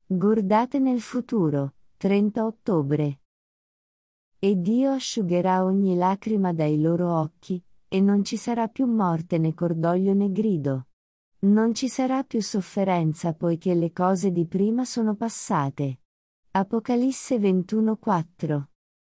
Guardate nel futuro, 30 ottobre. E Dio asciugherà ogni lacrima dai loro occhi, e non ci sarà più morte né cordoglio né grido. Non ci sarà più sofferenza poiché le cose di prima sono passate. Apocalisse 21:4.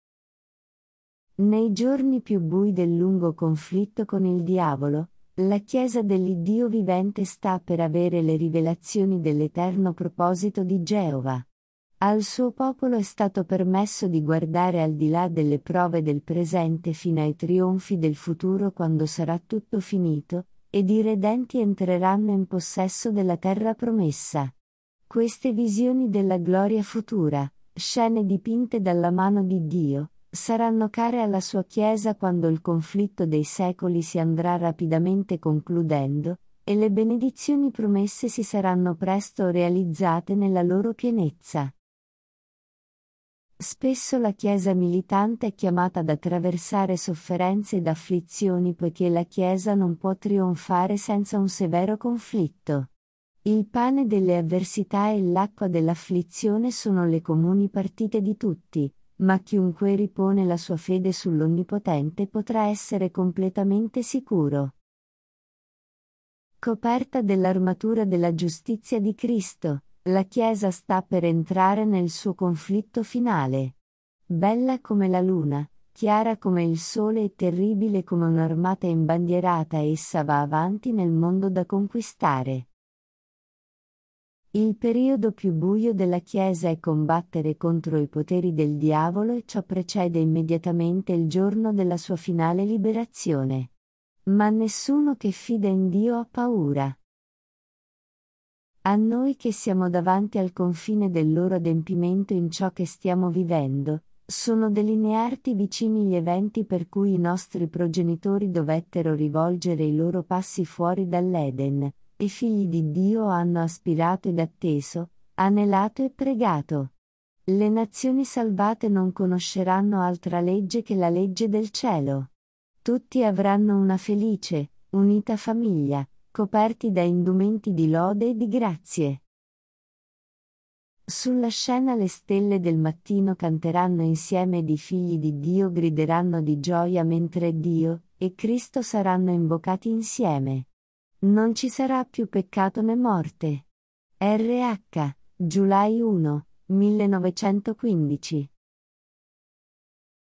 Nei giorni più bui del lungo conflitto con il diavolo, la Chiesa dell'Iddio vivente sta per avere le rivelazioni dell'eterno proposito di Geova. Al suo popolo è stato permesso di guardare al di là delle prove del presente fino ai trionfi del futuro quando sarà tutto finito, ed i redenti entreranno in possesso della terra promessa. Queste visioni della gloria futura, scene dipinte dalla mano di Dio, saranno care alla sua Chiesa quando il conflitto dei secoli si andrà rapidamente concludendo, e le benedizioni promesse si saranno presto realizzate nella loro pienezza. Spesso la Chiesa militante è chiamata ad attraversare sofferenze ed afflizioni poiché la Chiesa non può trionfare senza un severo conflitto. Il pane delle avversità e l'acqua dell'afflizione sono le comuni partite di tutti, ma chiunque ripone la sua fede sull'Onnipotente potrà essere completamente sicuro. Coperta dell'armatura della giustizia di Cristo, la Chiesa sta per entrare nel suo conflitto finale. Bella come la luna, chiara come il sole e terribile come un'armata imbandierata, essa va avanti nel mondo da conquistare. Il periodo più buio della Chiesa è combattere contro i poteri del diavolo e ciò precede immediatamente il giorno della sua finale liberazione. Ma nessuno che fida in Dio ha paura. A noi che siamo davanti al confine del loro adempimento in ciò che stiamo vivendo, sono delineati vicini gli eventi per cui i nostri progenitori dovettero rivolgere i loro passi fuori dall'Eden. I figli di Dio hanno aspirato ed atteso, anelato e pregato. Le nazioni salvate non conosceranno altra legge che la legge del cielo. Tutti avranno una felice, unita famiglia, coperti da indumenti di lode e di grazie. Sulla scena le stelle del mattino canteranno insieme ed i figli di Dio grideranno di gioia mentre Dio e Cristo saranno invocati insieme. Non ci sarà più peccato né morte. RH, July 1, 1915